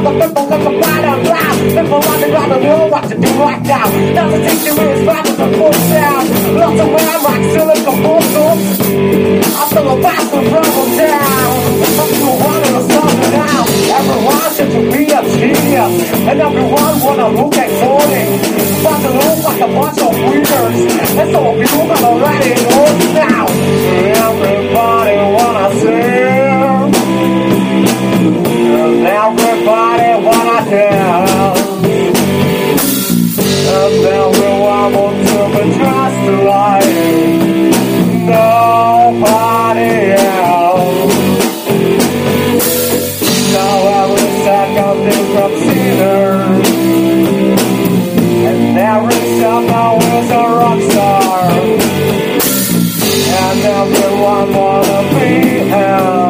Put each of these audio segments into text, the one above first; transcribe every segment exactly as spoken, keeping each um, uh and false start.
the people at the bottom line. People running around the world, what to do right now. Doesn't take two minutes, five to full down. Lots of man like silicon bullshit. I feel a massive rubble down. I'm still running a song now. Everyone should be a genius. And everyone wanna look at forty. But to look like a bunch of weirdos. And so people gonna let it go now. Everybody wanna sing. And everybody wanna dance. And everyone wants to be just like nobody else. Now every second is from sinners. And every summer is a rock star. And everyone wanna be here.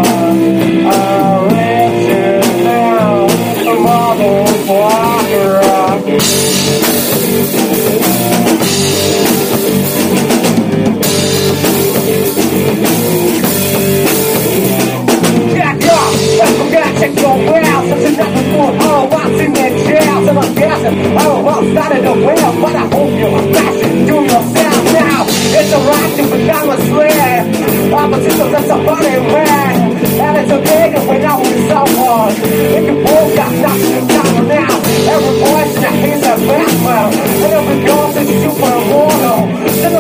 Original motherfucker. Jack up, let's forget check your wells. Such a nothing for all what's in their jails. And I'm guessing, oh, well, started a well, but I hope you're fashion. Do yourself now. It's a right to become a slave. Opposition, that's a funny man. And it's okay if we're not with someone. If you both got nothing to cover now. Every voice in a piece of background. And every ghost is super immortal. The